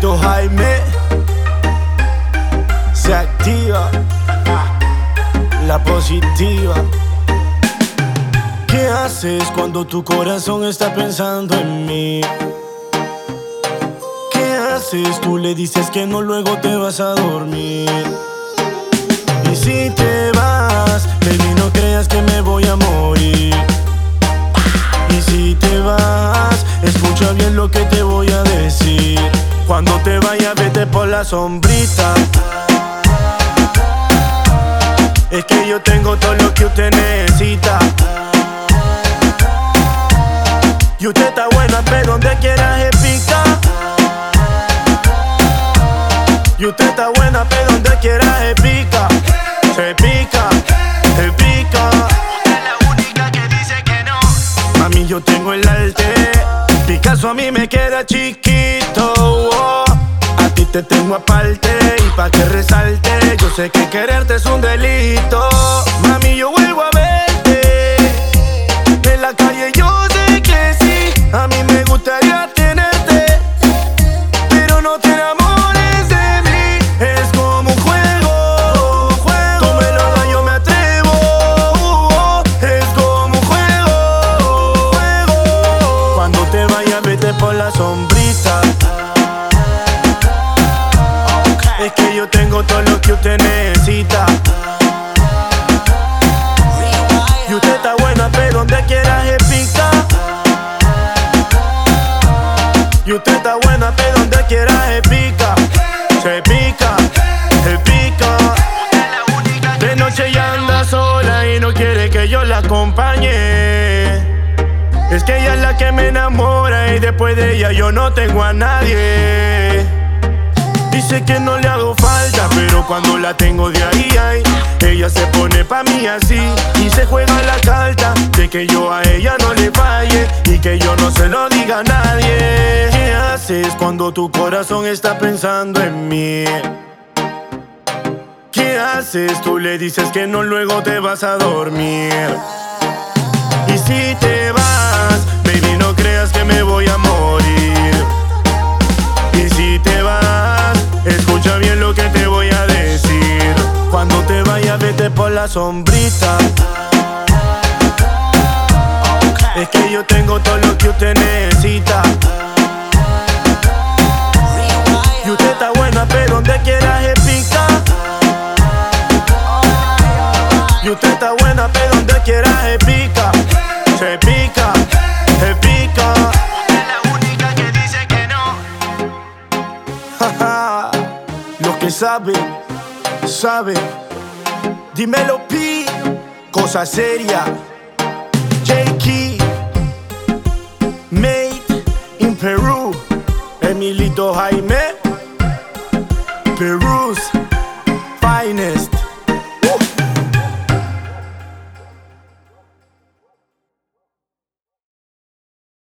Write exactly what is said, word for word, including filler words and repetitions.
Emilito Jaime se activa la positiva. ¿Qué haces cuando tu corazón está pensando en mí? ¿Qué haces? Tú le dices que no, luego te vas a dormir. Y si te vas, baby, no creas que me voy a morir. Y si te vas, escucha bien lo que te voy a decir. Cuando te vayas, vete por la sombrita. Es que yo tengo todo lo que usted necesita. Y usted está buena, pero donde quiera se pica. Y usted está buena, pero donde quiera se pica. Se pica, se pica. Usted es la única que dice que no. Mami, yo tengo el arte. Picasso a mí me queda chiquito. Oh. A ti te tengo aparte. Y pa' que resalte, yo sé que quererte es un delito. Mami, yo vuelvo a verte. En la calle yo sé que sí. A mí me gustaría tenerte, pero no te enamores de mí. Es como un juego, juego. Tú me lo das, yo me atrevo. Es como un juego, juego. Cuando te vayas, vete por la sombrita. Es que yo tengo todo lo que usted necesita. Y usted está buena, pero donde quiera se pica. Y usted está buena, pero donde quiera se pica. Se pica, se pica. Usted es la única que De noche dice ya que anda no. sola y no quiere que yo la acompañe. Es que ella es la que me enamora y después de ella yo no tengo a nadie. Dice que no le hago falta, pero cuando la tengo de ahí, ay, ella se pone pa' mí así y se juega la carta de que yo a ella no le falle y que yo no se lo diga a nadie. ¿Qué haces cuando tu corazón está pensando en mí? ¿Qué haces? Tú le dices que no, luego te vas a dormir. Y si te vas, baby, no creas que me voy a morir. Y si te vas, escucha bien lo que te voy a decir. Cuando te vayas, vete por la sombrita. Es que yo tengo todo lo que usted necesita. Y usted está buena, pero donde quiera se pica. Y usted está buena, pero donde quiera se pica. Se pica, se pica. Usted es la única que dice que no. Los que saben, saben. Dímelo, P. Cosa seria. J-Key. Made in Perú. Emilito Jaime.